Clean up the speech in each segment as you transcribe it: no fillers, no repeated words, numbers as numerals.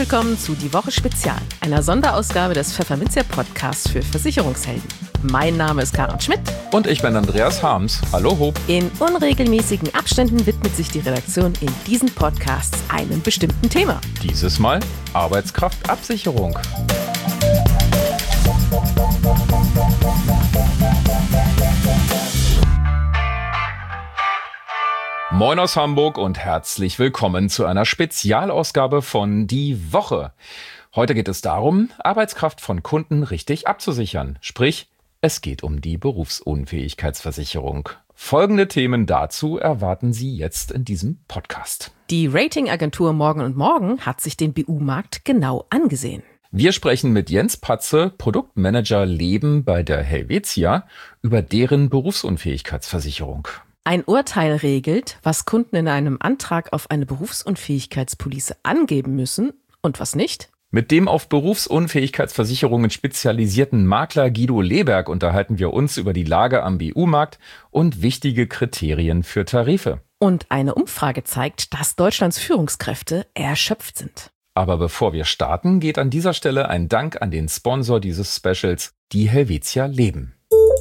willkommen zu Die Woche Spezial, einer Sonderausgabe des Pfefferminzia Podcasts für Versicherungshelden. Mein Name ist Karin Schmidt. Und ich bin Andreas Harms. Hallo Hob. In unregelmäßigen Abständen widmet sich die Redaktion in diesen Podcasts einem bestimmten Thema. Dieses Mal Arbeitskraftabsicherung. Moin aus Hamburg und herzlich willkommen zu einer Spezialausgabe von Die Woche. Heute geht es darum, Arbeitskraft von Kunden richtig abzusichern. Sprich, es geht um die Berufsunfähigkeitsversicherung. Folgende Themen dazu erwarten Sie jetzt in diesem Podcast. Die Ratingagentur Morgen & Morgen hat sich den BU-Markt genau angesehen. Wir sprechen mit Jens Patze, Produktmanager Leben bei der Helvetia, über deren Berufsunfähigkeitsversicherung. Ein Urteil regelt, was Kunden in einem Antrag auf eine Berufsunfähigkeitspolice angeben müssen und was nicht. Mit dem auf Berufsunfähigkeitsversicherungen spezialisierten Makler Guido Leberg unterhalten wir uns über die Lage am BU-Markt und wichtige Kriterien für Tarife. Und eine Umfrage zeigt, dass Deutschlands Führungskräfte erschöpft sind. Aber bevor wir starten, geht an dieser Stelle ein Dank an den Sponsor dieses Specials, die Helvetia Leben.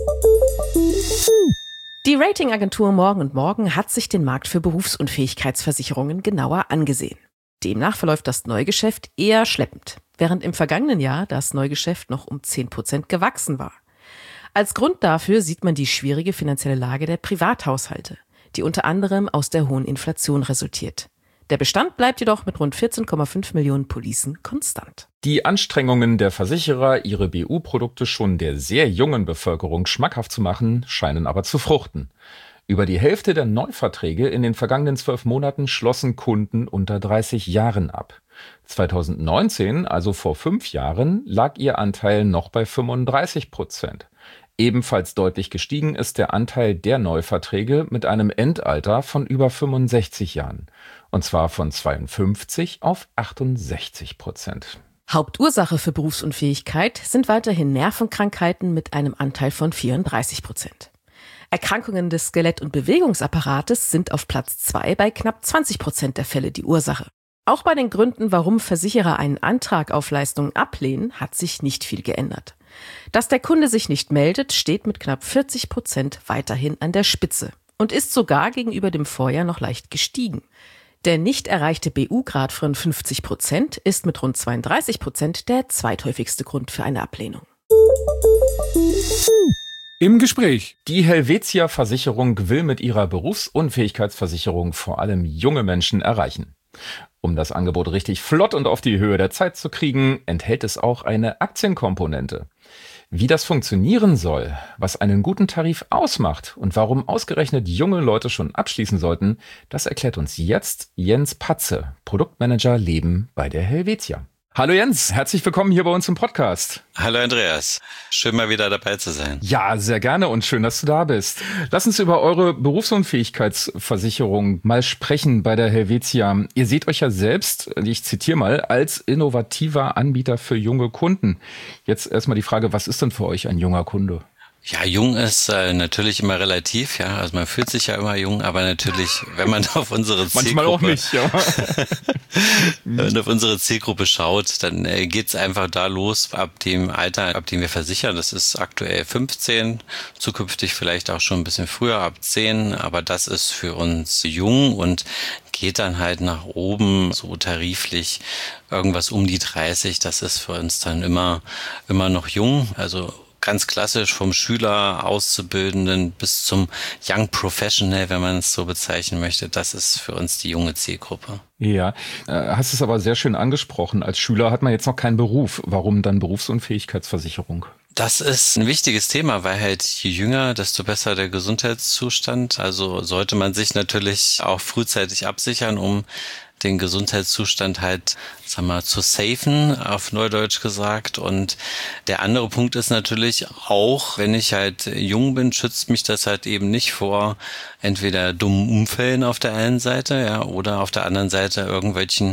Die Ratingagentur Morgen & Morgen hat sich den Markt für Berufsunfähigkeitsversicherungen genauer angesehen. Demnach verläuft das Neugeschäft eher schleppend, während im vergangenen Jahr das Neugeschäft noch um 10% gewachsen war. Als Grund dafür sieht man die schwierige finanzielle Lage der Privathaushalte, die unter anderem aus der hohen Inflation resultiert. Der Bestand bleibt jedoch mit rund 14,5 Millionen Policen konstant. Die Anstrengungen der Versicherer, ihre BU-Produkte schon der sehr jungen Bevölkerung schmackhaft zu machen, scheinen aber zu fruchten. Über die Hälfte der Neuverträge in den vergangenen 12 Monaten schlossen Kunden unter 30 Jahren ab. 2019, also vor 5 Jahren, lag ihr Anteil noch bei 35%. Ebenfalls deutlich gestiegen ist der Anteil der Neuverträge mit einem Endalter von über 65 Jahren. Und zwar von 52 auf 68%. Hauptursache für Berufsunfähigkeit sind weiterhin Nervenkrankheiten mit einem Anteil von 34%. Erkrankungen des Skelett- und Bewegungsapparates sind auf Platz 2 bei knapp 20% der Fälle die Ursache. Auch bei den Gründen, warum Versicherer einen Antrag auf Leistungen ablehnen, hat sich nicht viel geändert. Dass der Kunde sich nicht meldet, steht mit knapp 40% weiterhin an der Spitze und ist sogar gegenüber dem Vorjahr noch leicht gestiegen. Der nicht erreichte BU-Grad von 50% ist mit rund 32% der zweithäufigste Grund für eine Ablehnung. Im Gespräch. Die Helvetia-Versicherung will mit ihrer Berufsunfähigkeitsversicherung vor allem junge Menschen erreichen. Um das Angebot richtig flott und auf die Höhe der Zeit zu kriegen, enthält es auch eine Aktienkomponente. Wie das funktionieren soll, was einen guten Tarif ausmacht und warum ausgerechnet junge Leute schon abschließen sollten, das erklärt uns jetzt Jens Patze, Produktmanager Leben bei der Helvetia. Hallo Jens, herzlich willkommen hier bei uns im Podcast. Hallo Andreas, schön mal wieder dabei zu sein. Ja, sehr gerne und schön, dass du da bist. Lass uns über eure Berufsunfähigkeitsversicherung mal sprechen bei der Helvetia. Ihr seht euch ja selbst, ich zitiere mal, als innovativer Anbieter für junge Kunden. Jetzt erstmal die Frage, was ist denn für euch ein junger Kunde? Ja, jung ist natürlich immer relativ, ja. Also man fühlt sich ja immer jung, aber natürlich, wenn man auf unsere Zielgruppe manchmal auch nicht, ja. Wenn man auf unsere Zielgruppe schaut, dann geht's einfach da los ab dem Alter, ab dem wir versichern. Das ist aktuell 15, zukünftig vielleicht auch schon ein bisschen früher, ab 10. Aber das ist für uns jung und geht dann halt nach oben so tariflich irgendwas um die 30. Das ist für uns dann immer noch jung. Also ganz klassisch vom Schüler, Auszubildenden bis zum Young Professional, wenn man es so bezeichnen möchte. Das ist für uns die junge Zielgruppe. Ja, hast es aber sehr schön angesprochen. Als Schüler hat man jetzt noch keinen Beruf. Warum dann Berufsunfähigkeitsversicherung? Das ist ein wichtiges Thema, weil halt je jünger, desto besser der Gesundheitszustand. Also sollte man sich natürlich auch frühzeitig absichern, um den Gesundheitszustand halt, zu safen, auf Neudeutsch gesagt. Und der andere Punkt ist natürlich auch, wenn ich halt jung bin, schützt mich das halt eben nicht vor entweder dummen Unfällen auf der einen Seite, ja, oder auf der anderen Seite irgendwelchen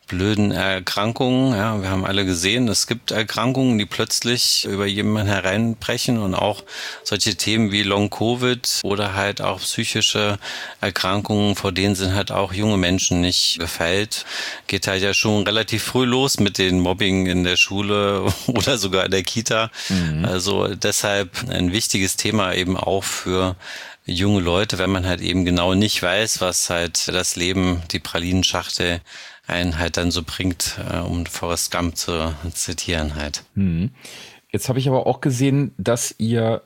blöden Erkrankungen. Ja, wir haben alle gesehen, es gibt Erkrankungen, die plötzlich über jemanden hereinbrechen und auch solche Themen wie Long-Covid oder halt auch psychische Erkrankungen, vor denen sind halt auch junge Menschen nicht gefeit. Geht halt ja schon relativ früh los mit den Mobbing in der Schule oder sogar in der Kita. Also deshalb ein wichtiges Thema eben auch für junge Leute, wenn man halt eben genau nicht weiß, was halt das Leben, die Pralinenschachtel einen halt dann so bringt, um Forrest Gump zu zitieren halt. Jetzt habe ich aber auch gesehen, dass ihr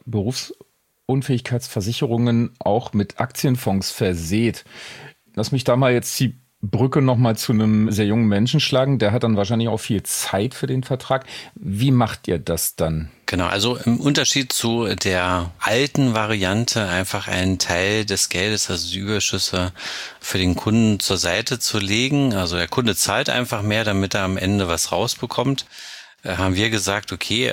Berufsunfähigkeitsversicherungen auch mit Aktienfonds verseht. Lass mich da mal jetzt die Brücke nochmal zu einem sehr jungen Menschen schlagen. Der hat dann wahrscheinlich auch viel Zeit für den Vertrag. Wie macht ihr das dann? Genau, also im Unterschied zu der alten Variante, einfach einen Teil des Geldes, also die Überschüsse für den Kunden zur Seite zu legen. Also der Kunde zahlt einfach mehr, damit er am Ende was rausbekommt. Haben wir gesagt, okay,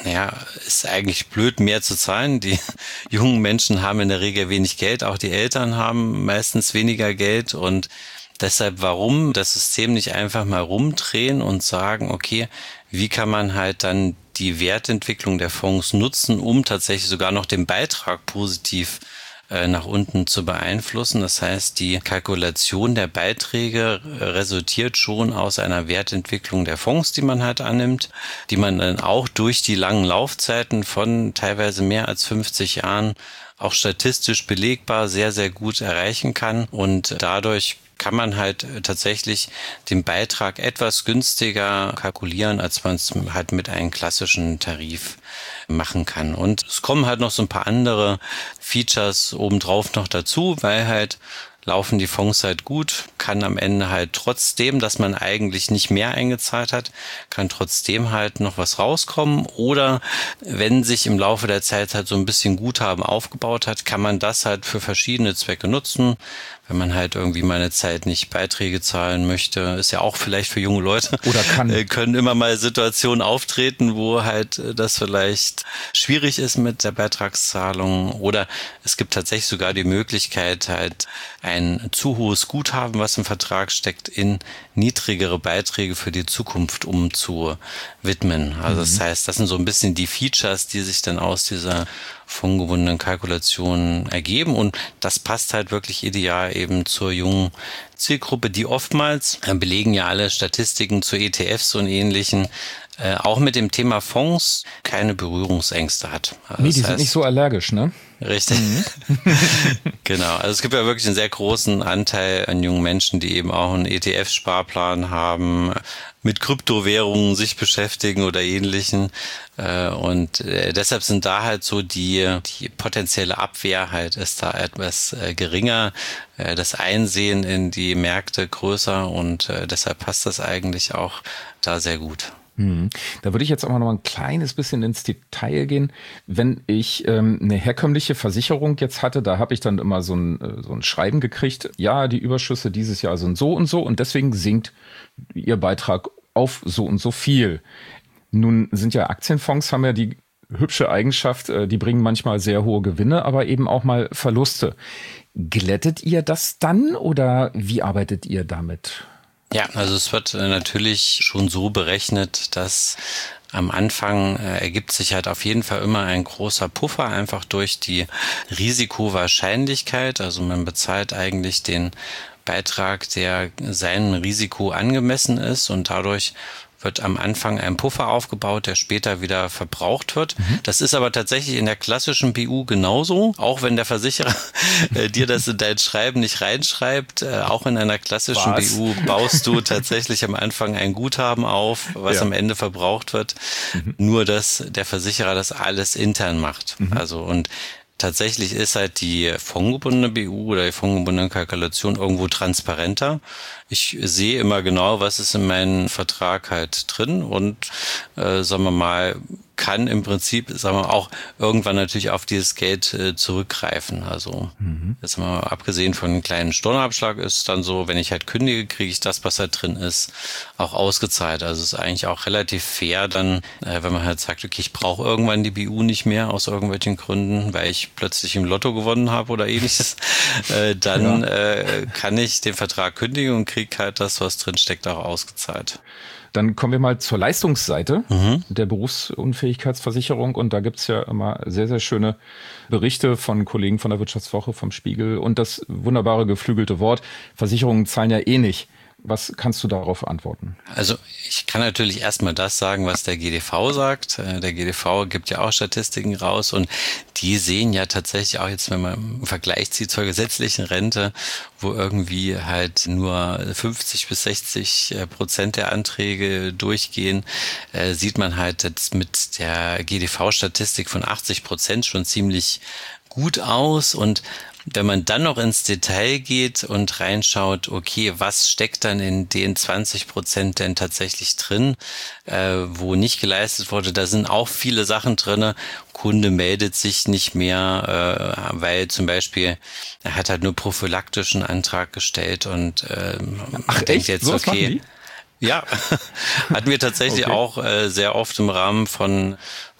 ist eigentlich blöd, mehr zu zahlen. Die jungen Menschen haben in der Regel wenig Geld, auch die Eltern haben meistens weniger Geld und deshalb, warum das System nicht einfach mal rumdrehen und sagen, okay, wie kann man halt dann die Wertentwicklung der Fonds nutzen, um tatsächlich sogar noch den Beitrag positiv nach unten zu beeinflussen. Das heißt, die Kalkulation der Beiträge resultiert schon aus einer Wertentwicklung der Fonds, die man halt annimmt, die man dann auch durch die langen Laufzeiten von teilweise mehr als 50 Jahren auch statistisch belegbar sehr, sehr gut erreichen kann und dadurch kann man halt tatsächlich den Beitrag etwas günstiger kalkulieren, als man es halt mit einem klassischen Tarif machen kann. Und es kommen halt noch so ein paar andere Features obendrauf noch dazu, weil halt laufen die Fonds halt gut, kann am Ende halt trotzdem, dass man eigentlich nicht mehr eingezahlt hat, kann trotzdem halt noch was rauskommen oder wenn sich im Laufe der Zeit halt so ein bisschen Guthaben aufgebaut hat, kann man das halt für verschiedene Zwecke nutzen. Wenn man halt irgendwie mal eine Zeit nicht Beiträge zahlen möchte, ist ja auch vielleicht für junge Leute. Oder können immer mal Situationen auftreten, wo halt das vielleicht schwierig ist mit der Beitragszahlung. Oder es gibt tatsächlich sogar die Möglichkeit, halt ein zu hohes Guthaben, was im Vertrag steckt, in niedrigere Beiträge für die Zukunft umzuwidmen. Also das heißt, das sind so ein bisschen die Features, die sich dann aus dieser fondgebundenen Kalkulationen ergeben und das passt halt wirklich ideal eben zur jungen Zielgruppe, die oftmals, belegen ja alle Statistiken zu ETFs und Ähnlichen, auch mit dem Thema Fonds keine Berührungsängste hat. Also nee, die sind nicht so allergisch, ne? Richtig. Genau. Also es gibt ja wirklich einen sehr großen Anteil an jungen Menschen, die eben auch einen ETF-Sparplan haben, mit Kryptowährungen sich beschäftigen oder Ähnlichen. Und deshalb sind da halt so die potenzielle Abwehr halt ist da etwas geringer, das Einsehen in die Märkte größer und deshalb passt das eigentlich auch da sehr gut. Da würde ich jetzt aber noch ein kleines bisschen ins Detail gehen. Wenn ich eine herkömmliche Versicherung jetzt hatte, da habe ich dann immer so ein Schreiben gekriegt, ja, die Überschüsse dieses Jahr sind so und deswegen sinkt Ihr Beitrag auf so und so viel. Nun sind ja Aktienfonds, haben ja die hübsche Eigenschaft, die bringen manchmal sehr hohe Gewinne, aber eben auch mal Verluste. Glättet ihr das dann oder wie arbeitet ihr damit? Ja, also es wird natürlich schon so berechnet, dass am Anfang ergibt sich halt auf jeden Fall immer ein großer Puffer, einfach durch die Risikowahrscheinlichkeit. Also man bezahlt eigentlich den Beitrag, der seinem Risiko angemessen ist und dadurch wird am Anfang ein Puffer aufgebaut, der später wieder verbraucht wird. Das ist aber tatsächlich in der klassischen BU genauso, auch wenn der Versicherer dir das in dein Schreiben nicht reinschreibt. Auch in einer klassischen BU baust du tatsächlich am Anfang ein Guthaben auf, was am Ende verbraucht wird. Nur, dass der Versicherer das alles intern macht. Also und tatsächlich ist halt die fondgebundene BU oder die fondgebundene Kalkulation irgendwo transparenter. Ich sehe immer genau, was ist in meinem Vertrag halt drin und sagen wir mal, kann im Prinzip, sagen wir auch, irgendwann natürlich auf dieses Geld zurückgreifen. Also jetzt mal abgesehen von einem kleinen Stornoabschlag ist dann so, wenn ich halt kündige, kriege ich das, was da drin ist, auch ausgezahlt. Also es ist eigentlich auch relativ fair dann, wenn man halt sagt, okay, ich brauche irgendwann die BU nicht mehr aus irgendwelchen Gründen, weil ich plötzlich im Lotto gewonnen habe oder ähnliches, dann kann ich den Vertrag kündigen und kriege halt das, was drin steckt, auch ausgezahlt. Dann kommen wir mal zur Leistungsseite der Berufsunfähigkeitsversicherung. Und da gibt's ja immer sehr, sehr schöne Berichte von Kollegen von der Wirtschaftswoche, vom Spiegel und das wunderbare geflügelte Wort, Versicherungen zahlen ja eh nicht. Was kannst du darauf antworten? Also ich kann natürlich erstmal das sagen, was der GDV sagt. Der GDV gibt ja auch Statistiken raus und die sehen ja tatsächlich auch jetzt, wenn man einen Vergleich zieht zur gesetzlichen Rente, wo irgendwie halt nur 50-60% der Anträge durchgehen, sieht man halt jetzt mit der GDV-Statistik von 80% schon ziemlich gut aus. Und wenn man dann noch ins Detail geht und reinschaut, okay, was steckt dann in den 20% denn tatsächlich drin, wo nicht geleistet wurde, da sind auch viele Sachen drin. Kunde meldet sich nicht mehr, weil zum Beispiel er hat halt nur prophylaktischen Antrag gestellt und denkt jetzt, okay. Ja, hatten wir tatsächlich auch sehr oft im Rahmen von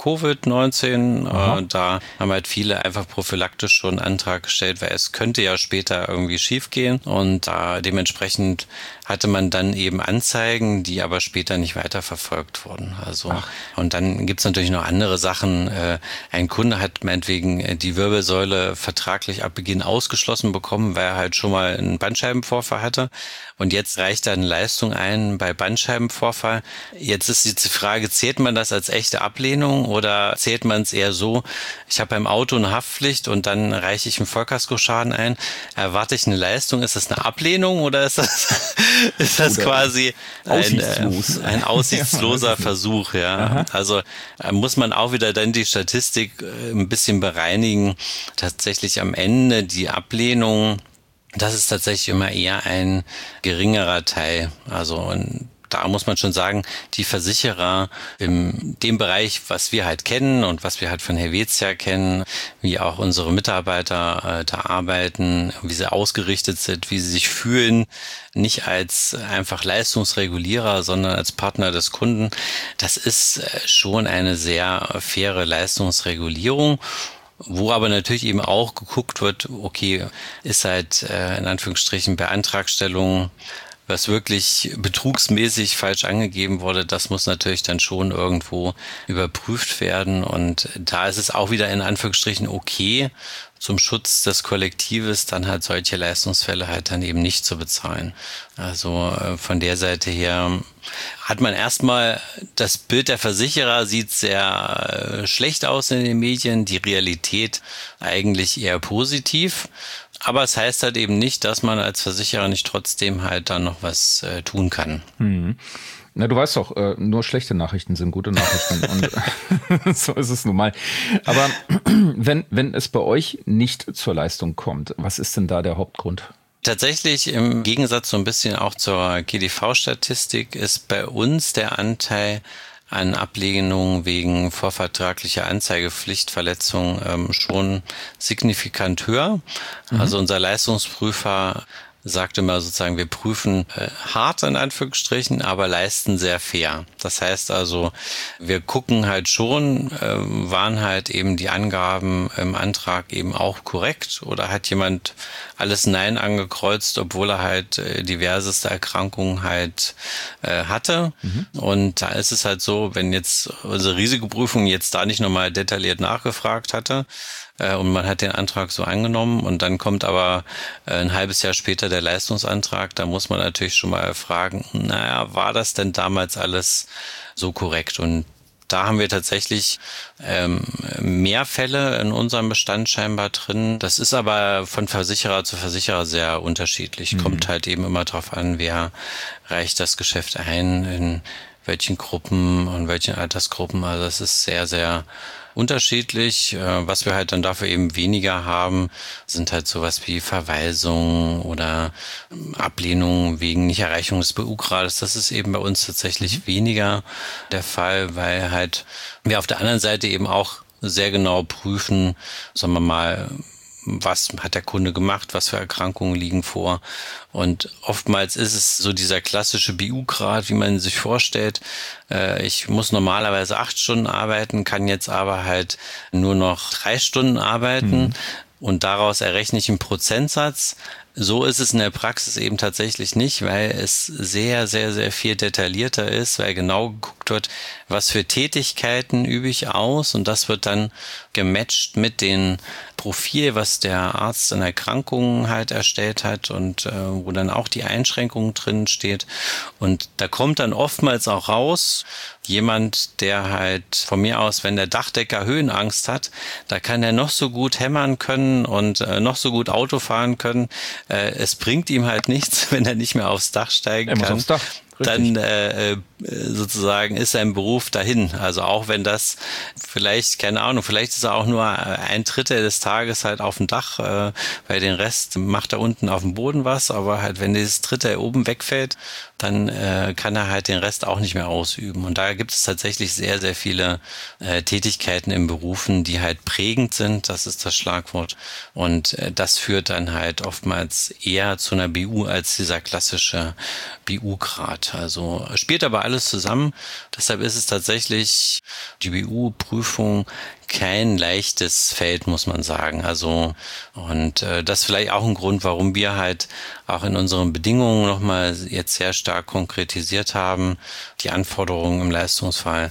Covid-19. Da haben halt viele einfach prophylaktisch schon einen Antrag gestellt, weil es könnte ja später irgendwie schiefgehen. Und dementsprechend hatte man dann eben Anzeigen, die aber später nicht weiterverfolgt wurden. Also und dann gibt's natürlich noch andere Sachen. Ein Kunde hat meinetwegen die Wirbelsäule vertraglich ab Beginn ausgeschlossen bekommen, weil er halt schon mal einen Bandscheibenvorfall hatte. Und jetzt reicht er eine Leistung ein bei Bandscheibenvorfall. Jetzt ist die Frage, zählt man das als echte Ablehnung oder zählt man es eher so, ich habe beim Auto eine Haftpflicht und dann reiche ich einen Vollkaskoschaden ein, erwarte ich eine Leistung, ist das eine Ablehnung oder ist das quasi ein aussichtsloser Versuch? Ja. Also muss man auch wieder dann die Statistik ein bisschen bereinigen. Tatsächlich am Ende die Ablehnung, das ist tatsächlich immer eher ein geringerer Teil. Also und da muss man schon sagen, die Versicherer in dem Bereich, was wir halt kennen und was wir halt von Helvetia kennen, wie auch unsere Mitarbeiter da arbeiten, wie sie ausgerichtet sind, wie sie sich fühlen, nicht als einfach Leistungsregulierer, sondern als Partner des Kunden. Das ist schon eine sehr faire Leistungsregulierung. Wo aber natürlich eben auch geguckt wird, okay, ist halt in Anführungsstrichen bei Antragstellung, was wirklich betrugsmäßig falsch angegeben wurde, das muss natürlich dann schon irgendwo überprüft werden. Und da ist es auch wieder in Anführungsstrichen okay, zum Schutz des Kollektives dann halt solche Leistungsfälle halt dann eben nicht zu bezahlen. Also von der Seite her hat man erstmal das Bild der Versicherer sieht sehr schlecht aus in den Medien, die Realität eigentlich eher positiv. Aber es heißt halt eben nicht, dass man als Versicherer nicht trotzdem halt dann noch was tun kann. Na, du weißt doch, nur schlechte Nachrichten sind gute Nachrichten und so ist es nun mal. Aber wenn es bei euch nicht zur Leistung kommt, was ist denn da der Hauptgrund? Tatsächlich im Gegensatz so ein bisschen auch zur GDV-Statistik ist bei uns der Anteil an Ablehnungen wegen vorvertraglicher Anzeigepflichtverletzung schon signifikant höher. Also unser Leistungsprüfer sagt immer sozusagen, wir prüfen hart in Anführungsstrichen, aber leisten sehr fair. Das heißt also, wir gucken halt schon, waren halt eben die Angaben im Antrag eben auch korrekt oder hat jemand alles Nein angekreuzt, obwohl er halt diverseste Erkrankungen halt hatte. Und da ist es halt so, wenn jetzt unsere Risikoprüfung jetzt da nicht nochmal detailliert nachgefragt hatte, und man hat den Antrag so angenommen und dann kommt aber ein halbes Jahr später der Leistungsantrag, da muss man natürlich schon mal fragen, naja, war das denn damals alles so korrekt? Und da haben wir tatsächlich mehr Fälle in unserem Bestand scheinbar drin. Das ist aber von Versicherer zu Versicherer sehr unterschiedlich. Kommt halt eben immer drauf an, wer reicht das Geschäft ein, in welchen Gruppen und welchen Altersgruppen. Also das ist sehr, sehr unterschiedlich. Was wir halt dann dafür eben weniger haben, sind halt sowas wie Verweisungen oder Ablehnung wegen Nichterreichung des BU-Grades. Das ist eben bei uns tatsächlich weniger der Fall, weil halt wir auf der anderen Seite eben auch sehr genau prüfen, sagen wir mal, was hat der Kunde gemacht, was für Erkrankungen liegen vor. Und oftmals ist es so dieser klassische BU-Grad, wie man sich vorstellt. Ich muss normalerweise 8 Stunden arbeiten, kann jetzt aber halt nur noch 3 Stunden arbeiten. Und daraus errechne ich einen Prozentsatz. So ist es in der Praxis eben tatsächlich nicht, weil es sehr, sehr, sehr viel detaillierter ist, weil genau geguckt wird, was für Tätigkeiten übe ich aus, und das wird dann gematcht mit dem Profil, was der Arzt an Erkrankungen halt erstellt hat und wo dann auch die Einschränkung drin steht. Und da kommt dann oftmals auch raus, jemand, der halt von mir aus, wenn der Dachdecker Höhenangst hat, da kann er noch so gut hämmern können und noch so gut Auto fahren können. Es bringt ihm halt nichts, wenn er nicht mehr aufs Dach steigen kann. Er muss aufs Dach. Richtig. Dann sozusagen ist sein Beruf dahin. Also auch wenn das vielleicht, keine Ahnung, vielleicht ist er auch nur 1/3 des Tages halt auf dem Dach, weil den Rest macht er unten auf dem Boden was, aber halt wenn dieses Dritte oben wegfällt, dann kann er halt den Rest auch nicht mehr ausüben. Und da gibt es tatsächlich sehr, sehr viele Tätigkeiten in Berufen, die halt prägend sind, das ist das Schlagwort. Und das führt dann halt oftmals eher zu einer BU als dieser klassische BU-Grad. Also spielt aber alles zusammen. Deshalb ist es tatsächlich die BU-Prüfung kein leichtes Feld, muss man sagen. Also, und das ist vielleicht auch ein Grund, warum wir halt auch in unseren Bedingungen nochmal jetzt sehr stark konkretisiert haben, die Anforderungen im Leistungsfall,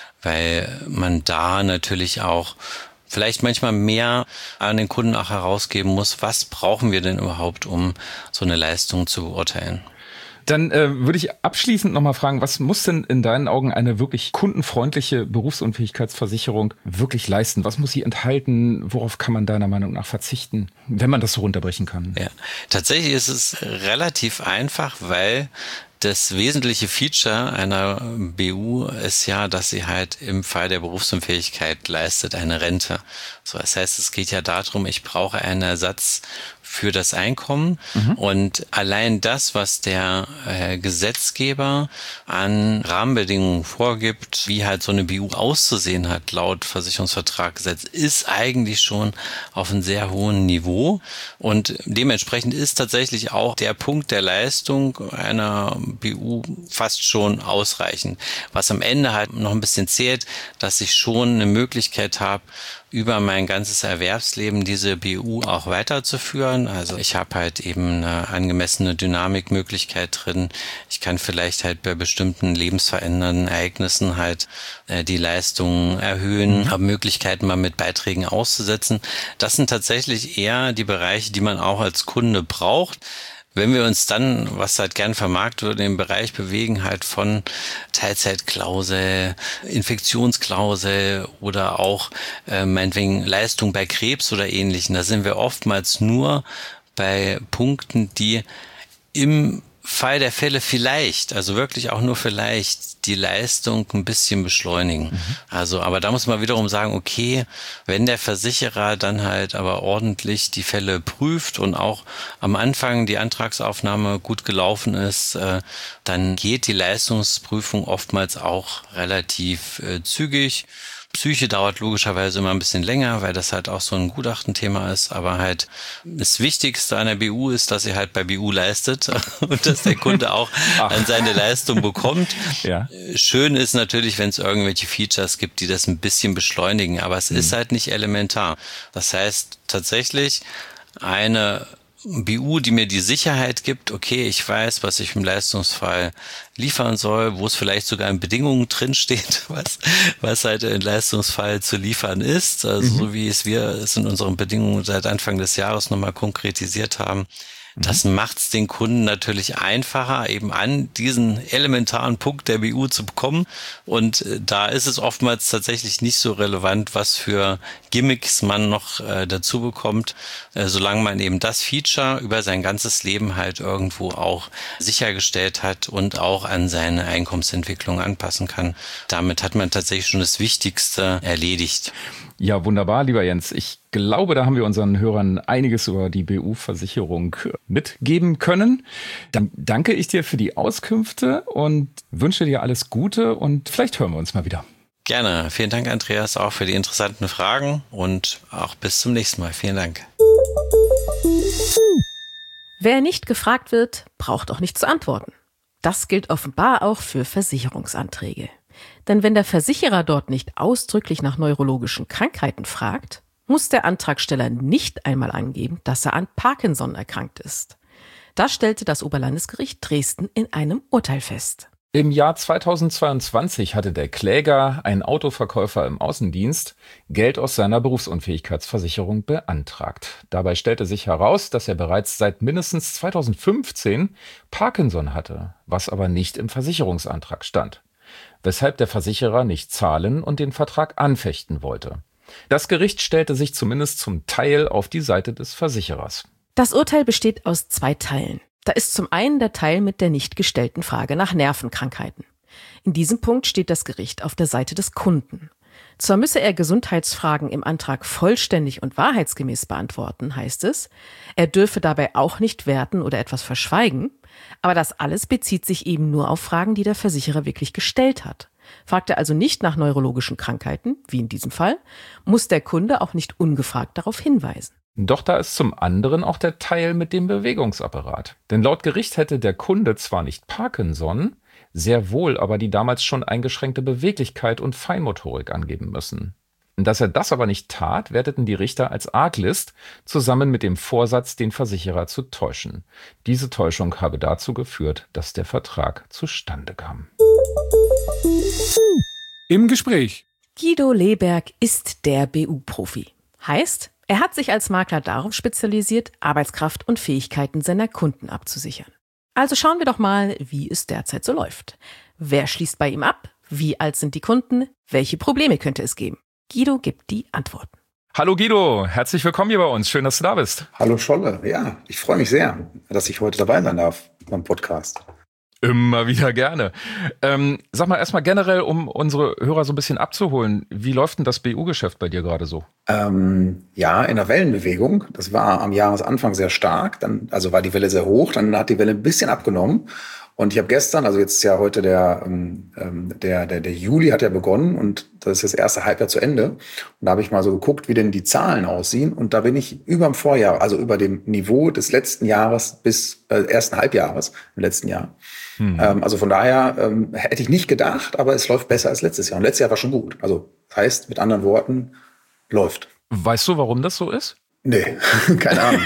weil man da natürlich auch vielleicht manchmal mehr an den Kunden auch herausgeben muss, was brauchen wir denn überhaupt, um so eine Leistung zu beurteilen. Dann würde ich abschließend nochmal fragen, was muss denn in deinen Augen eine wirklich kundenfreundliche Berufsunfähigkeitsversicherung wirklich leisten? Was muss sie enthalten? Worauf kann man deiner Meinung nach verzichten, wenn man das so runterbrechen kann? Ja, tatsächlich ist es relativ einfach, weil das wesentliche Feature einer BU ist ja, dass sie halt im Fall der Berufsunfähigkeit leistet eine Rente. So, das heißt, es geht ja darum, ich brauche einen Ersatz für das Einkommen. Und allein das, was der Gesetzgeber an Rahmenbedingungen vorgibt, wie halt so eine BU auszusehen hat, laut Versicherungsvertragsgesetz, ist eigentlich schon auf einem sehr hohen Niveau. Und dementsprechend ist tatsächlich auch der Punkt der Leistung einer BU fast schon ausreichend. Was am Ende halt noch ein bisschen zählt, dass ich schon eine Möglichkeit habe, über mein ganzes Erwerbsleben diese BU auch weiterzuführen. Also ich habe halt eben eine angemessene Dynamikmöglichkeit drin. Ich kann vielleicht halt bei bestimmten lebensverändernden Ereignissen halt die Leistung erhöhen, habe Möglichkeiten mal mit Beiträgen auszusetzen. Das sind tatsächlich eher die Bereiche, die man auch als Kunde braucht. Wenn wir uns dann, was halt gern vermarktet wird, im Bereich bewegen, halt von Teilzeitklausel, Infektionsklausel oder auch meinetwegen Leistung bei Krebs oder Ähnlichem, da sind wir oftmals nur bei Punkten, die im Fall der Fälle vielleicht, also wirklich auch nur vielleicht, die Leistung ein bisschen beschleunigen. Also, aber da muss man wiederum sagen, okay, wenn der Versicherer dann halt aber ordentlich die Fälle prüft und auch am Anfang die Antragsaufnahme gut gelaufen ist, dann geht die Leistungsprüfung oftmals auch relativ zügig. Psyche dauert logischerweise immer ein bisschen länger, weil das halt auch so ein Gutachtenthema ist, aber halt das Wichtigste an der BU ist, dass sie halt bei BU leistet und dass der Kunde auch an seine Leistung bekommt. Ja. Schön ist natürlich, wenn es irgendwelche Features gibt, die das ein bisschen beschleunigen, aber es ist halt nicht elementar. Das heißt tatsächlich eine BU, die mir die Sicherheit gibt, okay, ich weiß, was ich im Leistungsfall liefern soll, wo es vielleicht sogar in Bedingungen drinsteht, was halt im Leistungsfall zu liefern ist, also so wie wir es in unseren Bedingungen seit Anfang des Jahres nochmal konkretisiert haben. Das macht es den Kunden natürlich einfacher, eben an diesen elementaren Punkt der BU zu bekommen. Und da ist es oftmals tatsächlich nicht so relevant, was für Gimmicks man noch dazu bekommt, solange man eben das Feature über sein ganzes Leben halt irgendwo auch sichergestellt hat und auch an seine Einkommensentwicklung anpassen kann. Damit hat man tatsächlich schon das Wichtigste erledigt. Ja, wunderbar, lieber Jens. Ich glaube, da haben wir unseren Hörern einiges über die BU-Versicherung mitgeben können. Dann danke ich dir für die Auskünfte und wünsche dir alles Gute und vielleicht hören wir uns mal wieder. Gerne. Vielen Dank, Andreas, auch für die interessanten Fragen und auch bis zum nächsten Mal. Vielen Dank. Wer nicht gefragt wird, braucht auch nicht zu antworten. Das gilt offenbar auch für Versicherungsanträge. Denn wenn der Versicherer dort nicht ausdrücklich nach neurologischen Krankheiten fragt, muss der Antragsteller nicht einmal angeben, dass er an Parkinson erkrankt ist. Das stellte das Oberlandesgericht Dresden in einem Urteil fest. Im Jahr 2022 hatte der Kläger, ein Autoverkäufer im Außendienst, Geld aus seiner Berufsunfähigkeitsversicherung beantragt. Dabei stellte sich heraus, dass er bereits seit mindestens 2015 Parkinson hatte, was aber nicht im Versicherungsantrag stand, weshalb der Versicherer nicht zahlen und den Vertrag anfechten wollte. Das Gericht stellte sich zumindest zum Teil auf die Seite des Versicherers. Das Urteil besteht aus 2 Teilen. Da ist zum einen der Teil mit der nicht gestellten Frage nach Nervenkrankheiten. In diesem Punkt steht das Gericht auf der Seite des Kunden. Zwar müsse er Gesundheitsfragen im Antrag vollständig und wahrheitsgemäß beantworten, heißt es, er dürfe dabei auch nicht werten oder etwas verschweigen, aber das alles bezieht sich eben nur auf Fragen, die der Versicherer wirklich gestellt hat. Fragt er also nicht nach neurologischen Krankheiten, wie in diesem Fall, muss der Kunde auch nicht ungefragt darauf hinweisen. Doch da ist zum anderen auch der Teil mit dem Bewegungsapparat. Denn laut Gericht hätte der Kunde zwar nicht Parkinson, sehr wohl aber die damals schon eingeschränkte Beweglichkeit und Feinmotorik angeben müssen. Dass er das aber nicht tat, werteten die Richter als Arglist zusammen mit dem Vorsatz, den Versicherer zu täuschen. Diese Täuschung habe dazu geführt, dass der Vertrag zustande kam. Im Gespräch. Guido Leberg ist der BU-Profi. Heißt, er hat sich als Makler darauf spezialisiert, Arbeitskraft und Fähigkeiten seiner Kunden abzusichern. Also schauen wir doch mal, wie es derzeit so läuft. Wer schließt bei ihm ab? Wie alt sind die Kunden? Welche Probleme könnte es geben? Guido gibt die Antworten. Hallo Guido, herzlich willkommen hier bei uns. Schön, dass du da bist. Hallo Scholle, ja, ich freue mich sehr, dass ich heute dabei sein darf beim Podcast. Immer wieder gerne. Sag mal erstmal generell, um unsere Hörer so ein bisschen abzuholen, wie läuft denn das BU-Geschäft bei dir gerade so? Ja, in der Wellenbewegung. Das war am Jahresanfang sehr stark. Dann, also war die Welle sehr hoch, dann hat die Welle ein bisschen abgenommen. Und ich habe gestern, also jetzt ist ja heute der Juli hat ja begonnen und das ist das erste Halbjahr zu Ende. Und da habe ich mal so geguckt, wie denn die Zahlen aussehen. Und da bin ich über dem Vorjahr, also über dem Niveau des letzten Jahres bis ersten Halbjahres im letzten Jahr. Also von daher hätte ich nicht gedacht, aber es läuft besser als letztes Jahr. Und letztes Jahr war schon gut. Also heißt mit anderen Worten, läuft. Weißt du, warum das so ist? Nee, keine Ahnung.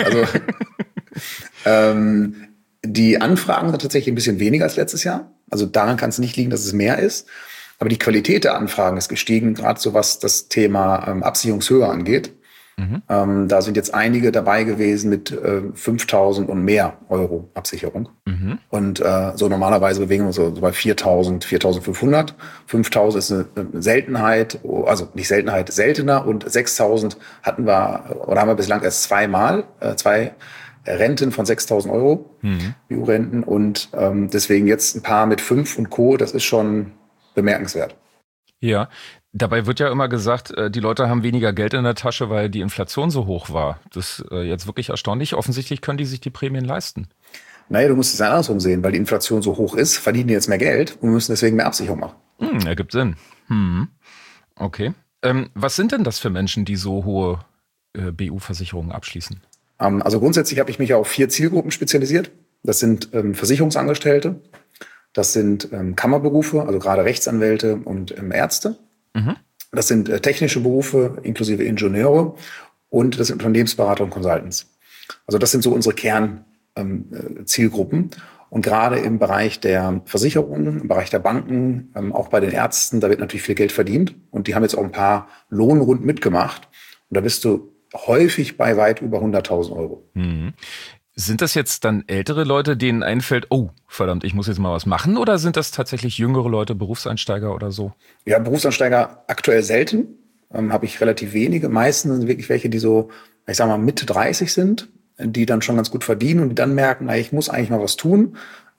Also die Anfragen sind tatsächlich ein bisschen weniger als letztes Jahr. Also daran kann es nicht liegen, dass es mehr ist. Aber die Qualität der Anfragen ist gestiegen, gerade so was das Thema Absicherungshöhe angeht. Da sind jetzt einige dabei gewesen mit 5.000 und mehr Euro Absicherung. Und so normalerweise bewegen wir uns so bei 4.000, 4.500. 5.000 ist eine Seltenheit, also nicht Seltenheit, seltener. Und 6.000 haben wir bislang erst zweimal, zwei Renten von 6.000 Euro, BU-Renten. Und deswegen jetzt ein paar mit 5 und Co., das ist schon bemerkenswert. Ja, dabei wird ja immer gesagt, die Leute haben weniger Geld in der Tasche, weil die Inflation so hoch war. Das ist jetzt wirklich erstaunlich. Offensichtlich können die sich die Prämien leisten. Naja, du musst es andersrum sehen, weil die Inflation so hoch ist, verdienen die jetzt mehr Geld und müssen deswegen mehr Absicherung machen. Ergibt Sinn. Okay. Was sind denn das für Menschen, die so hohe BU-Versicherungen abschließen? Also grundsätzlich habe ich mich auf 4 Zielgruppen spezialisiert. Das sind Versicherungsangestellte, das sind Kammerberufe, also gerade Rechtsanwälte und Ärzte. Das sind technische Berufe inklusive Ingenieure und das sind Unternehmensberater und Consultants. Also das sind so unsere Kernzielgruppen. Und gerade im Bereich der Versicherungen, im Bereich der Banken, auch bei den Ärzten, da wird natürlich viel Geld verdient. Und die haben jetzt auch ein paar Lohnrunden mitgemacht. Und da bist du häufig bei weit über 100.000 Euro. Sind das jetzt dann ältere Leute, denen einfällt, oh, verdammt, ich muss jetzt mal was machen? Oder sind das tatsächlich jüngere Leute, Berufseinsteiger oder so? Ja, Berufseinsteiger aktuell selten. Habe ich relativ wenige. Meistens sind wirklich welche, die so, ich sag mal, Mitte 30 sind, die dann schon ganz gut verdienen und die dann merken, ich muss eigentlich mal was tun.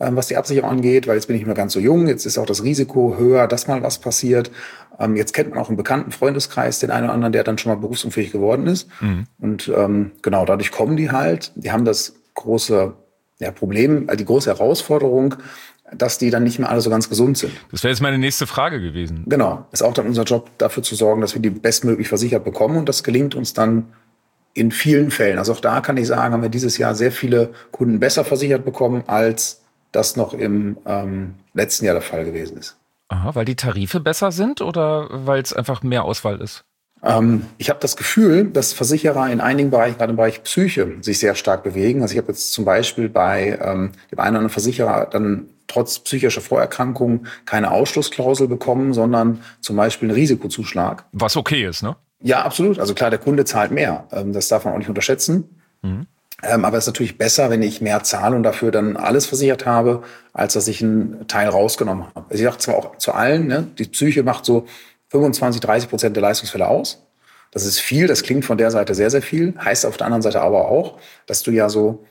was die Absicherung angeht, weil jetzt bin ich nicht mehr ganz so jung, jetzt ist auch das Risiko höher, dass mal was passiert. Jetzt kennt man auch einen bekannten Freundeskreis, den einen oder anderen, der dann schon mal berufsunfähig geworden ist. Und genau, dadurch kommen die halt. Die haben das große Problem, die große Herausforderung, dass die dann nicht mehr alle so ganz gesund sind. Das wäre jetzt meine nächste Frage gewesen. Genau, ist auch dann unser Job, dafür zu sorgen, dass wir die bestmöglich versichert bekommen. Und das gelingt uns dann in vielen Fällen. Also auch da kann ich sagen, haben wir dieses Jahr sehr viele Kunden besser versichert bekommen, als das noch im letzten Jahr der Fall gewesen ist. Aha, weil die Tarife besser sind oder weil es einfach mehr Auswahl ist? Ich habe das Gefühl, dass Versicherer in einigen Bereichen, gerade im Bereich Psyche, sich sehr stark bewegen. Also ich habe jetzt zum Beispiel bei dem einen oder anderen Versicherer dann trotz psychischer Vorerkrankungen keine Ausschlussklausel bekommen, sondern zum Beispiel einen Risikozuschlag. Was okay ist, ne? Ja, absolut. Also klar, der Kunde zahlt mehr. Das darf man auch nicht unterschätzen. Aber es ist natürlich besser, wenn ich mehr zahle und dafür dann alles versichert habe, als dass ich einen Teil rausgenommen habe. Also ich sage zwar auch zu allen, ne, die Psyche macht so 25-30% der Leistungsfälle aus. Das ist viel, das klingt von der Seite sehr, sehr viel. Heißt auf der anderen Seite aber auch, dass du ja so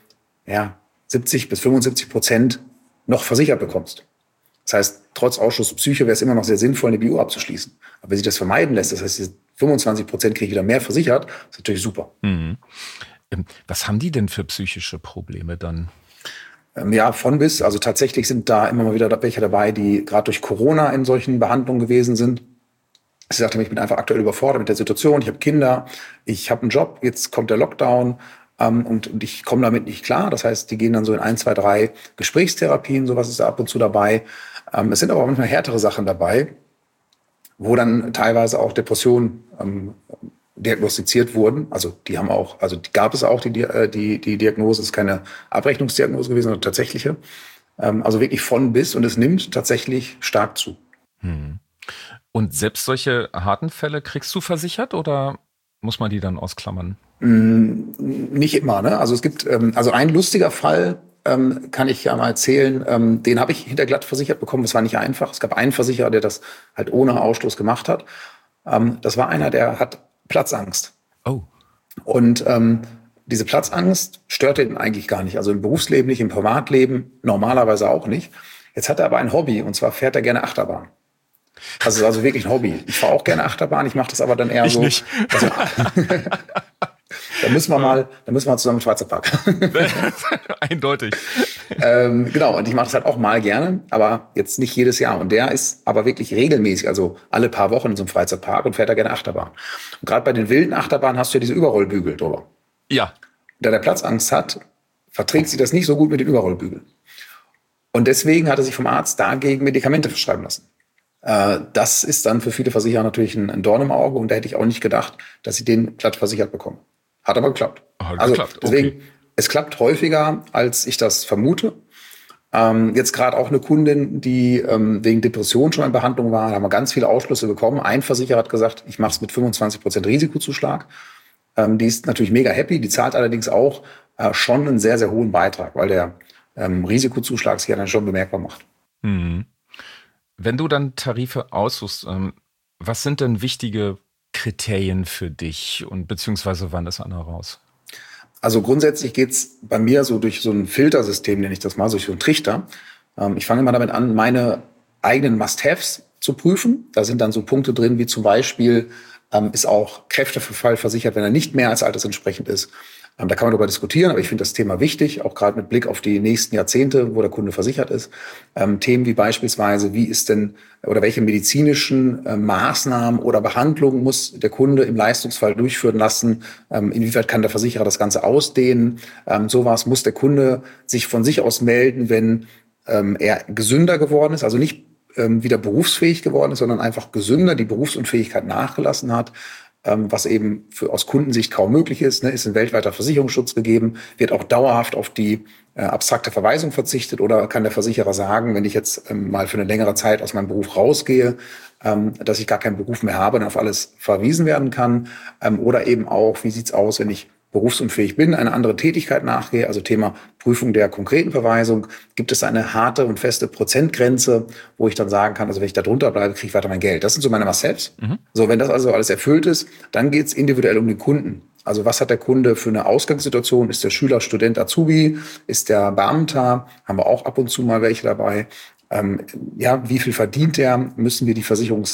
70-75% noch versichert bekommst. Das heißt, trotz Ausschluss Psyche wäre es immer noch sehr sinnvoll, eine BU abzuschließen. Aber wenn sich das vermeiden lässt, das heißt, diese 25% kriege ich wieder mehr versichert, ist natürlich super. Was haben die denn für psychische Probleme dann? Ja, von bis. Also tatsächlich sind da immer mal wieder welche dabei, die gerade durch Corona in solchen Behandlungen gewesen sind. Sie sagte mir, ich bin einfach aktuell überfordert mit der Situation. Ich habe Kinder, ich habe einen Job, jetzt kommt der Lockdown und ich komme damit nicht klar. Das heißt, die gehen dann so in 1, 2, 3 Gesprächstherapien, sowas ist da ab und zu dabei. Es sind aber auch manchmal härtere Sachen dabei, wo dann teilweise auch Depressionen diagnostiziert wurden. Also die gab es auch, die Diagnose. Es ist keine Abrechnungsdiagnose gewesen, sondern tatsächliche. Also wirklich von bis und es nimmt tatsächlich stark zu. Und selbst solche harten Fälle kriegst du versichert oder muss man die dann ausklammern? Nicht immer, ne? Also es gibt, also ein lustiger Fall, kann ich ja mal erzählen, den habe ich hinterglatt versichert bekommen. Das war nicht einfach. Es gab einen Versicherer, der das halt ohne Ausschluss gemacht hat. Das war einer, der hat Platzangst. Oh. Und diese Platzangst stört ihn eigentlich gar nicht. Also im Berufsleben nicht, im Privatleben normalerweise auch nicht. Jetzt hat er aber ein Hobby und zwar fährt er gerne Achterbahn. Das ist also wirklich ein Hobby. Ich fahre auch gerne Achterbahn, ich mache das aber dann eher so. Nicht. Also, da müssen wir mal zusammen im Schweizer Park. Eindeutig. Genau, und ich mache das halt auch mal gerne, aber jetzt nicht jedes Jahr. Und der ist aber wirklich regelmäßig, also alle paar Wochen in so einem Freizeitpark und fährt da gerne Achterbahn. Und gerade bei den wilden Achterbahnen hast du ja diese Überrollbügel drüber. Ja. Da der Platzangst hat, verträgt sich das nicht so gut mit den Überrollbügeln. Und deswegen hat er sich vom Arzt dagegen Medikamente verschreiben lassen. Das ist dann für viele Versicherer natürlich ein Dorn im Auge und da hätte ich auch nicht gedacht, dass sie den glatt versichert bekommen. Hat aber geklappt. Deswegen, okay. Es klappt häufiger, als ich das vermute. Jetzt gerade auch eine Kundin, die wegen Depression schon in Behandlung war, da haben wir ganz viele Ausschlüsse bekommen. Ein Versicherer hat gesagt, ich mache es mit 25% Risikozuschlag. Die ist natürlich mega happy, die zahlt allerdings auch schon einen sehr, sehr hohen Beitrag, weil der Risikozuschlag sich ja dann schon bemerkbar macht. Wenn du dann Tarife aussuchst, was sind denn wichtige Kriterien für dich und beziehungsweise wann ist einer raus? Also grundsätzlich geht's bei mir so durch so ein Filtersystem, nenne ich das mal, durch so einen Trichter. Ich fange immer damit an, meine eigenen Must-Haves zu prüfen. Da sind dann so Punkte drin, wie zum Beispiel, ist auch Kräfteverfall versichert, wenn er nicht mehr als altersentsprechend ist. Da kann man darüber diskutieren, aber ich finde das Thema wichtig, auch gerade mit Blick auf die nächsten Jahrzehnte, wo der Kunde versichert ist. Themen wie beispielsweise, wie ist denn oder welche medizinischen Maßnahmen oder Behandlungen muss der Kunde im Leistungsfall durchführen lassen? Inwieweit kann der Versicherer das Ganze ausdehnen? Sowas muss der Kunde sich von sich aus melden, wenn er gesünder geworden ist, also nicht wieder berufsfähig geworden ist, sondern einfach gesünder, die Berufsunfähigkeit nachgelassen hat. Was eben aus Kundensicht kaum möglich ist, ne, ist ein weltweiter Versicherungsschutz gegeben, wird auch dauerhaft auf die abstrakte Verweisung verzichtet oder kann der Versicherer sagen, wenn ich jetzt mal für eine längere Zeit aus meinem Beruf rausgehe, dass ich gar keinen Beruf mehr habe, dann auf alles verwiesen werden kann. Oder eben auch, wie sieht's aus, wenn ich berufsunfähig bin, eine andere Tätigkeit nachgehe, also Thema Prüfung der konkreten Verweisung, gibt es eine harte und feste Prozentgrenze, wo ich dann sagen kann, also wenn ich da drunter bleibe, kriege ich weiter mein Geld. Das sind so meine Must-Haves. So, wenn das also alles erfüllt ist, dann geht es individuell um den Kunden. Also was hat der Kunde für eine Ausgangssituation? Ist der Schüler, Student, Azubi? Ist der Beamter? Haben wir auch ab und zu mal welche dabei. Wie viel verdient der? Müssen wir die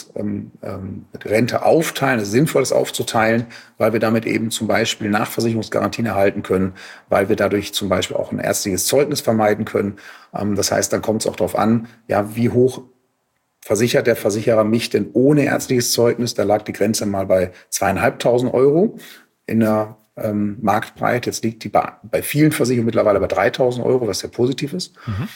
Versicherungsrente aufteilen? Es ist sinnvoll, das aufzuteilen, weil wir damit eben zum Beispiel Nachversicherungsgarantien erhalten können, weil wir dadurch zum Beispiel auch ein ärztliches Zeugnis vermeiden können. Das heißt, dann kommt es auch darauf an, wie hoch versichert der Versicherer mich denn ohne ärztliches Zeugnis? Da lag die Grenze mal bei 2.500 Euro in der Marktbreite. Jetzt liegt die bei vielen Versicherungen mittlerweile bei 3.000 Euro, was sehr positiv ist.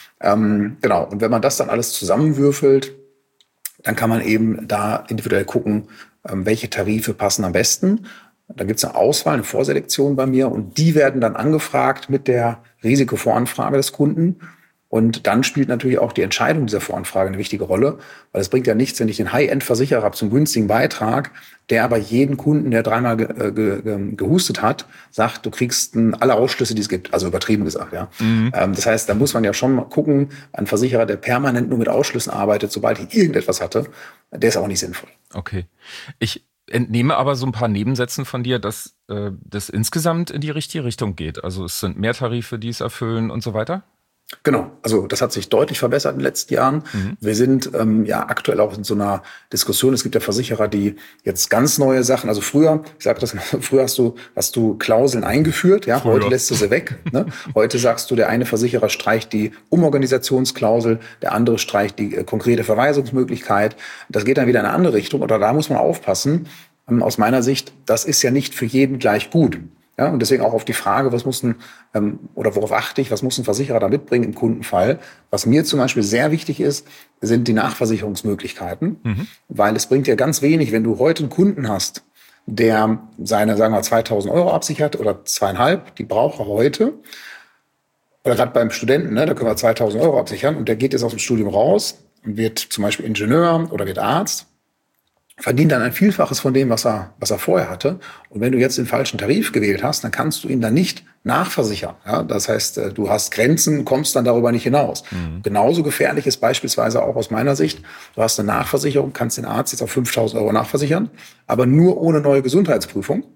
Genau. Und wenn man das dann alles zusammenwürfelt, dann kann man eben da individuell gucken, welche Tarife passen am besten. Da gibt es eine Auswahl, eine Vorselektion bei mir und die werden dann angefragt mit der Risikovoranfrage des Kunden. Und dann spielt natürlich auch die Entscheidung dieser Voranfrage eine wichtige Rolle, weil es bringt ja nichts, wenn ich den High-End-Versicherer habe zum günstigen Beitrag, der aber jeden Kunden, der dreimal gehustet hat, sagt, du kriegst alle Ausschlüsse, die es gibt. Also übertrieben gesagt, ja. Das heißt, da muss man ja schon mal gucken, ein Versicherer, der permanent nur mit Ausschlüssen arbeitet, sobald ich irgendetwas hatte, der ist auch nicht sinnvoll. Okay. Ich entnehme aber so ein paar Nebensätzen von dir, dass das insgesamt in die richtige Richtung geht. Also es sind mehr Tarife, die es erfüllen und so weiter? Genau, also das hat sich deutlich verbessert in den letzten Jahren. Wir sind aktuell auch in so einer Diskussion. Es gibt ja Versicherer, die jetzt ganz neue Sachen, also früher, ich sage das mal, früher hast du Klauseln eingeführt, ja, heute lässt du sie weg. Ne? Heute sagst du, der eine Versicherer streicht die Umorganisationsklausel, der andere streicht die konkrete Verweisungsmöglichkeit. Das geht dann wieder in eine andere Richtung oder da muss man aufpassen. Aus meiner Sicht, das ist ja nicht für jeden gleich gut. Ja, und deswegen auch auf die Frage, was muss worauf achte ich, was muss ein Versicherer da mitbringen im Kundenfall? Was mir zum Beispiel sehr wichtig ist, sind die Nachversicherungsmöglichkeiten, weil es bringt ja ganz wenig, wenn du heute einen Kunden hast, der seine, sagen wir, 2.000 Euro absichert oder 2.500, die braucht er heute. Oder gerade beim Studenten, ne, da können wir 2.000 Euro absichern und der geht jetzt aus dem Studium raus und wird zum Beispiel Ingenieur oder wird Arzt. Verdient dann ein Vielfaches von dem, was er vorher hatte. Und wenn du jetzt den falschen Tarif gewählt hast, dann kannst du ihn dann nicht nachversichern. Ja, das heißt, du hast Grenzen, kommst dann darüber nicht hinaus. Genauso gefährlich ist beispielsweise auch aus meiner Sicht, du hast eine Nachversicherung, kannst den Arzt jetzt auf 5.000 Euro nachversichern, aber nur ohne neue Gesundheitsprüfung.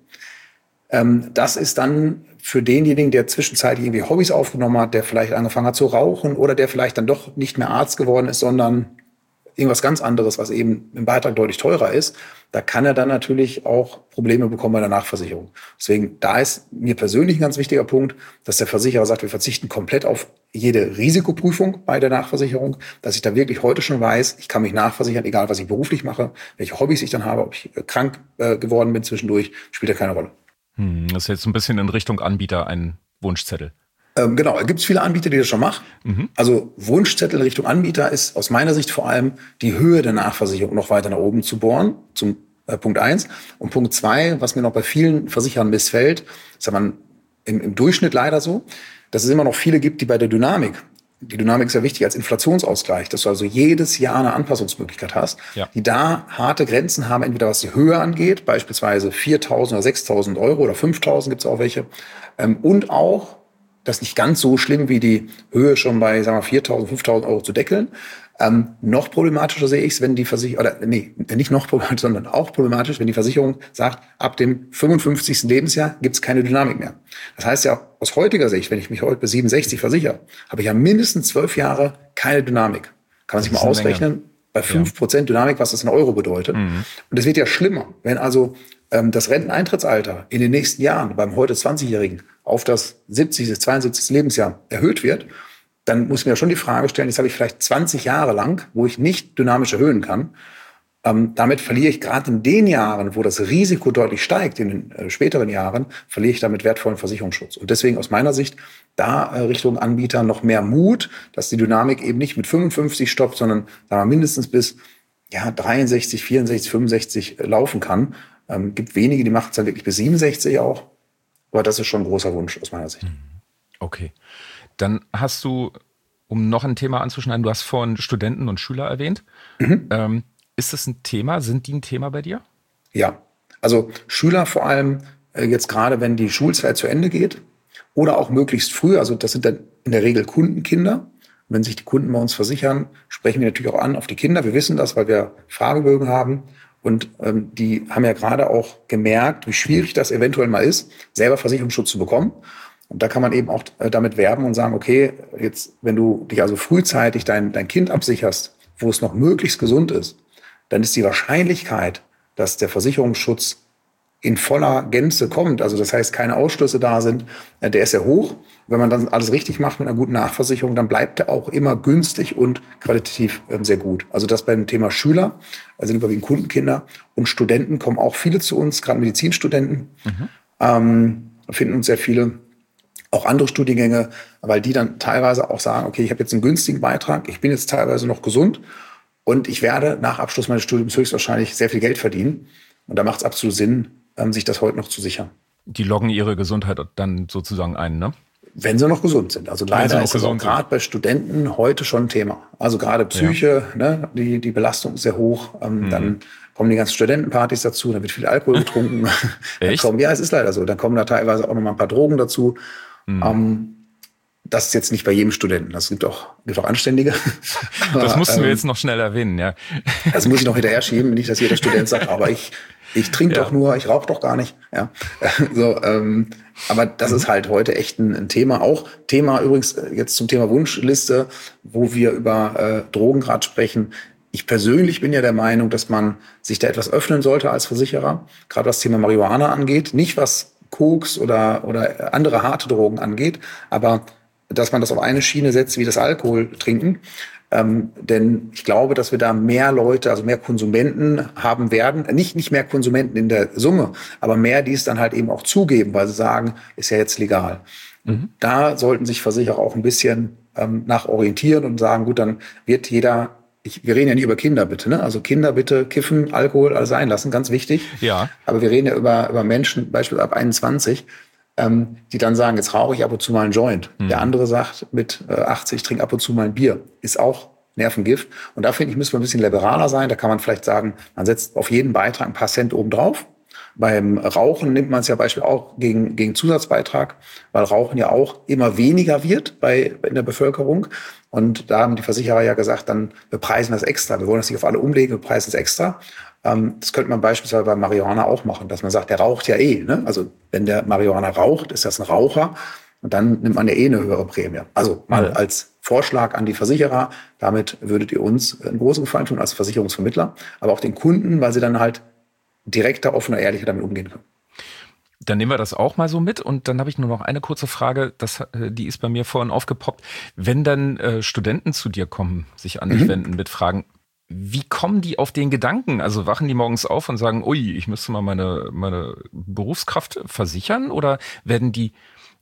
Das ist dann für denjenigen, der zwischenzeitlich irgendwie Hobbys aufgenommen hat, der vielleicht angefangen hat zu rauchen oder der vielleicht dann doch nicht mehr Arzt geworden ist, sondern irgendwas ganz anderes, was eben im Beitrag deutlich teurer ist, da kann er dann natürlich auch Probleme bekommen bei der Nachversicherung. Deswegen, da ist mir persönlich ein ganz wichtiger Punkt, dass der Versicherer sagt, wir verzichten komplett auf jede Risikoprüfung bei der Nachversicherung, dass ich da wirklich heute schon weiß, ich kann mich nachversichern, egal was ich beruflich mache, welche Hobbys ich dann habe, ob ich krank geworden bin zwischendurch, spielt ja keine Rolle. Das ist jetzt so ein bisschen in Richtung Anbieter ein Wunschzettel. Genau, es gibt viele Anbieter, die das schon machen. Also Wunschzettel Richtung Anbieter ist aus meiner Sicht vor allem die Höhe der Nachversicherung noch weiter nach oben zu bohren, zum Punkt 1. Und Punkt 2, was mir noch bei vielen Versicherern missfällt, ist aber im Durchschnitt leider so, dass es immer noch viele gibt, die bei der Dynamik, die Dynamik ist ja wichtig als Inflationsausgleich, dass du also jedes Jahr eine Anpassungsmöglichkeit hast, die da harte Grenzen haben, entweder was die Höhe angeht, beispielsweise 4.000 oder 6.000 Euro oder 5.000 gibt es auch welche, und auch das ist nicht ganz so schlimm wie die Höhe schon bei, sagen wir, 4.000, 5.000 Euro zu deckeln. Noch problematischer sehe ich es, wenn die Versicherung, nicht noch problematisch, sondern auch problematisch, wenn die Versicherung sagt, ab dem 55. Lebensjahr gibt es keine Dynamik mehr. Das heißt ja, aus heutiger Sicht, wenn ich mich heute bis 67 versichere, habe ich ja mindestens 12 Jahre keine Dynamik. Kann man sich mal ausrechnen, bei 5% Dynamik, was das in Euro bedeutet. Und es wird ja schlimmer, wenn also das Renteneintrittsalter in den nächsten Jahren beim heute 20-Jährigen auf das 70., 72. Lebensjahr erhöht wird, dann muss ich mir schon die Frage stellen, jetzt habe ich vielleicht 20 Jahre lang, wo ich nicht dynamisch erhöhen kann. Damit verliere ich gerade in den Jahren, wo das Risiko deutlich steigt, in den späteren Jahren, verliere ich damit wertvollen Versicherungsschutz. Und deswegen aus meiner Sicht da Richtung Anbieter noch mehr Mut, dass die Dynamik eben nicht mit 55 stoppt, sondern sagen wir, mindestens bis 63, 64, 65 laufen kann. Gibt wenige, die machen es dann wirklich bis 67 auch. Aber das ist schon ein großer Wunsch aus meiner Sicht. Okay. Dann hast du, um noch ein Thema anzuschneiden, du hast vorhin Studenten und Schüler erwähnt. Ist das ein Thema? Sind die ein Thema bei dir? Ja, also Schüler vor allem jetzt gerade, wenn die Schulzeit zu Ende geht oder auch möglichst früh, also das sind dann in der Regel Kundenkinder. Wenn sich die Kunden bei uns versichern, sprechen wir natürlich auch an auf die Kinder. Wir wissen das, weil wir Fragebögen haben. Und die haben ja gerade auch gemerkt, wie schwierig das eventuell mal ist, selber Versicherungsschutz zu bekommen. Und da kann man eben auch damit werben und sagen, okay, jetzt, wenn du dich also frühzeitig dein Kind absicherst, wo es noch möglichst gesund ist, dann ist die Wahrscheinlichkeit, dass der Versicherungsschutz in voller Gänze kommt, also das heißt, keine Ausschlüsse da sind, der ist sehr hoch. Wenn man dann alles richtig macht mit einer guten Nachversicherung, dann bleibt er auch immer günstig und qualitativ sehr gut. Also das beim Thema Schüler, also überwiegend Kundenkinder und Studenten kommen auch viele zu uns, gerade Medizinstudenten, finden uns sehr viele, auch andere Studiengänge, weil die dann teilweise auch sagen, okay, ich habe jetzt einen günstigen Beitrag, ich bin jetzt teilweise noch gesund und ich werde nach Abschluss meines Studiums höchstwahrscheinlich sehr viel Geld verdienen. Und da macht es absolut Sinn, sich das heute noch zu sichern. Die loggen ihre Gesundheit dann sozusagen ein, ne? Wenn sie noch gesund sind. Also leider ist es auch gerade bei Studenten heute schon ein Thema. Also gerade Psyche, ne, die Belastung ist sehr hoch. Dann kommen die ganzen Studentenpartys dazu, dann wird viel Alkohol getrunken. Echt? Ja, es ist leider so. Dann kommen da teilweise auch noch mal ein paar Drogen dazu. Das ist jetzt nicht bei jedem Studenten. Es gibt auch Anständige. Das mussten wir jetzt noch schnell erwähnen, ja. Das muss ich noch hinterher schieben, nicht, dass jeder Student sagt, aber ich trinke doch nur, ich rauche doch gar nicht. Ja. Aber das ist halt heute echt ein Thema. Auch Thema übrigens jetzt zum Thema Wunschliste, wo wir über Drogen gerade sprechen. Ich persönlich bin ja der Meinung, dass man sich da etwas öffnen sollte als Versicherer, gerade was das Thema Marihuana angeht. Nicht was Koks oder andere harte Drogen angeht, aber dass man das auf eine Schiene setzt wie das Alkohol trinken. Denn ich glaube, dass wir da mehr Leute, also mehr Konsumenten haben werden. Nicht mehr Konsumenten in der Summe, aber mehr, die es dann halt eben auch zugeben, weil sie sagen, ist ja jetzt legal. Und da sollten sich Versicherer auch ein bisschen nach orientieren und sagen, gut, dann wird jeder, wir reden ja nicht über Kinder bitte, ne? Also Kinder bitte kiffen, Alkohol, alles sein lassen, ganz wichtig. Ja. Aber wir reden ja über Menschen, beispielsweise ab 21, die dann sagen, jetzt rauche ich ab und zu mal einen Joint. Der andere sagt mit 80, ich trinke ab und zu mal ein Bier. Ist auch Nervengift. Und da finde ich, müssen wir ein bisschen liberaler sein. Da kann man vielleicht sagen, man setzt auf jeden Beitrag ein paar Cent oben drauf. Beim Rauchen nimmt man es ja beispielsweise auch gegen Zusatzbeitrag, weil Rauchen ja auch immer weniger wird in der Bevölkerung. Und da haben die Versicherer ja gesagt, dann bepreisen wir es extra. Wir wollen das nicht auf alle umlegen, wir preisen es extra. Das könnte man beispielsweise bei Marihuana auch machen, dass man sagt, der raucht ja eh. Ne? Also wenn der Marihuana raucht, ist das ein Raucher. Und dann nimmt man ja eh eine höhere Prämie. Also mal als Vorschlag an die Versicherer, damit würdet ihr uns einen großen Gefallen tun als Versicherungsvermittler, aber auch den Kunden, weil sie dann halt direkter, offener, ehrlicher damit umgehen können. Dann nehmen wir das auch mal so mit. Und dann habe ich nur noch eine kurze Frage, die ist bei mir vorhin aufgepoppt. Wenn dann Studenten zu dir kommen, sich an dich wenden mit Fragen, wie kommen die auf den Gedanken? Also wachen die morgens auf und sagen, ui, ich müsste mal meine Berufskraft versichern? Oder werden die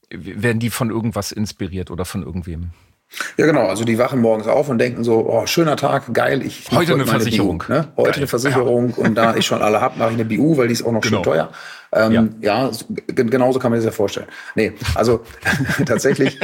von irgendwas inspiriert oder von irgendwem? Ja, genau. Also die wachen morgens auf und denken so, oh, schöner Tag, geil, ich heute eine Versicherung. BU, ne? Heute eine Versicherung und da ich schon alle habe, mache ich eine BU, weil die ist auch noch schön teuer. Genauso kann man das ja vorstellen. Nee, also tatsächlich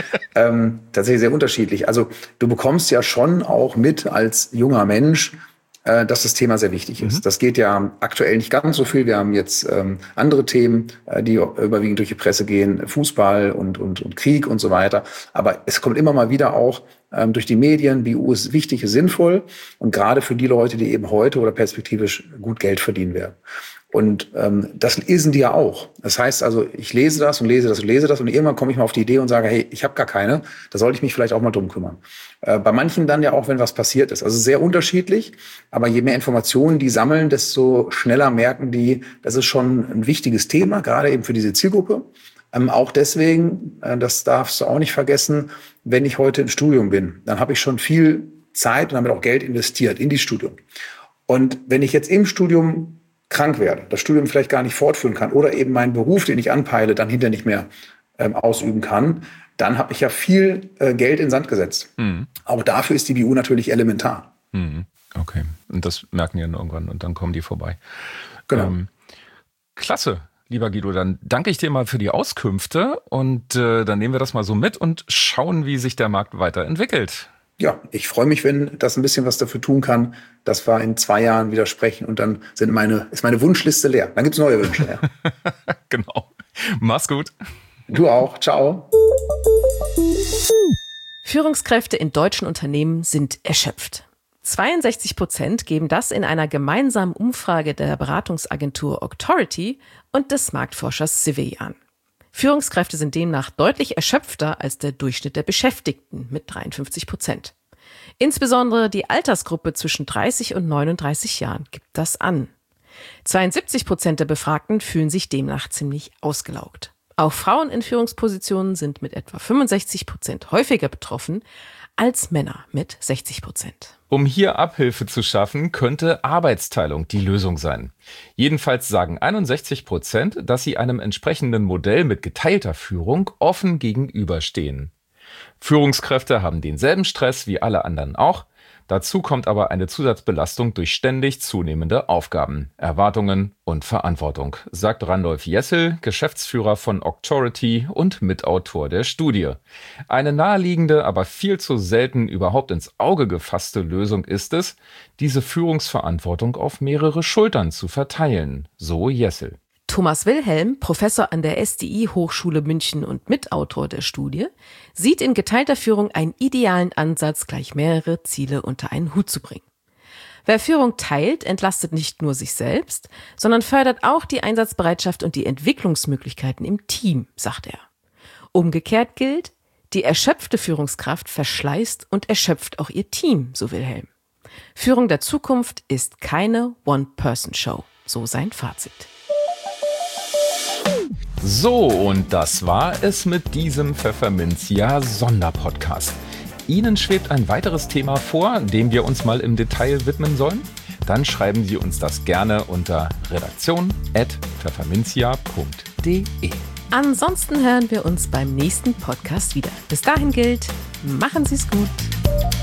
sehr unterschiedlich. Also du bekommst ja schon auch mit als junger Mensch, dass das Thema sehr wichtig ist. Das geht ja aktuell nicht ganz so viel. Wir haben jetzt andere Themen, die überwiegend durch die Presse gehen, Fußball und Krieg und so weiter. Aber es kommt immer mal wieder auch durch die Medien, BU ist wichtig, ist sinnvoll und gerade für die Leute, die eben heute oder perspektivisch gut Geld verdienen werden. Und das lesen die ja auch. Das heißt also, ich lese das und lese das und lese das und irgendwann komme ich mal auf die Idee und sage, hey, ich habe gar keine, da sollte ich mich vielleicht auch mal drum kümmern. Bei manchen dann ja auch, wenn was passiert ist. Also sehr unterschiedlich, aber je mehr Informationen die sammeln, desto schneller merken die, das ist schon ein wichtiges Thema, gerade eben für diese Zielgruppe. Auch deswegen, das darfst du auch nicht vergessen, wenn ich heute im Studium bin, dann habe ich schon viel Zeit und damit auch Geld investiert in die Studium. Und wenn ich jetzt im Studium krank werde, das Studium vielleicht gar nicht fortführen kann oder eben meinen Beruf, den ich anpeile, dann hinterher nicht mehr ausüben kann, dann habe ich ja viel Geld in den Sand gesetzt. Auch dafür ist die BU natürlich elementar. Okay, und das merken die dann irgendwann und dann kommen die vorbei. Genau. Klasse, lieber Guido, dann danke ich dir mal für die Auskünfte und dann nehmen wir das mal so mit und schauen, wie sich der Markt weiterentwickelt. Ja, ich freue mich, wenn das ein bisschen was dafür tun kann, dass wir in 2 Jahren wieder sprechen und dann ist meine Wunschliste leer. Dann gibt es neue Wünsche. Ja. Genau. Mach's gut. Du auch. Ciao. Führungskräfte in deutschen Unternehmen sind erschöpft. 62% geben das in einer gemeinsamen Umfrage der Beratungsagentur Octority und des Marktforschers Civey an. Führungskräfte sind demnach deutlich erschöpfter als der Durchschnitt der Beschäftigten mit 53%. Insbesondere die Altersgruppe zwischen 30 und 39 Jahren gibt das an. 72% der Befragten fühlen sich demnach ziemlich ausgelaugt. Auch Frauen in Führungspositionen sind mit etwa 65% häufiger betroffen als Männer mit 60%. Um hier Abhilfe zu schaffen, könnte Arbeitsteilung die Lösung sein. Jedenfalls sagen 61%, dass sie einem entsprechenden Modell mit geteilter Führung offen gegenüberstehen. Führungskräfte haben denselben Stress wie alle anderen auch. Dazu kommt aber eine Zusatzbelastung durch ständig zunehmende Aufgaben, Erwartungen und Verantwortung, sagt Randolph Jessel, Geschäftsführer von Octority und Mitautor der Studie. Eine naheliegende, aber viel zu selten überhaupt ins Auge gefasste Lösung ist es, diese Führungsverantwortung auf mehrere Schultern zu verteilen, so Jessel. Thomas Wilhelm, Professor an der SDI Hochschule München und Mitautor der Studie, sieht in geteilter Führung einen idealen Ansatz, gleich mehrere Ziele unter einen Hut zu bringen. Wer Führung teilt, entlastet nicht nur sich selbst, sondern fördert auch die Einsatzbereitschaft und die Entwicklungsmöglichkeiten im Team, sagt er. Umgekehrt gilt, die erschöpfte Führungskraft verschleißt und erschöpft auch ihr Team, so Wilhelm. Führung der Zukunft ist keine One-Person-Show, so sein Fazit. So, und das war es mit diesem Pfefferminzia-Sonderpodcast. Ihnen schwebt ein weiteres Thema vor, dem wir uns mal im Detail widmen sollen? Dann schreiben Sie uns das gerne unter redaktion@pfefferminzia.de. Ansonsten hören wir uns beim nächsten Podcast wieder. Bis dahin gilt, machen Sie es gut.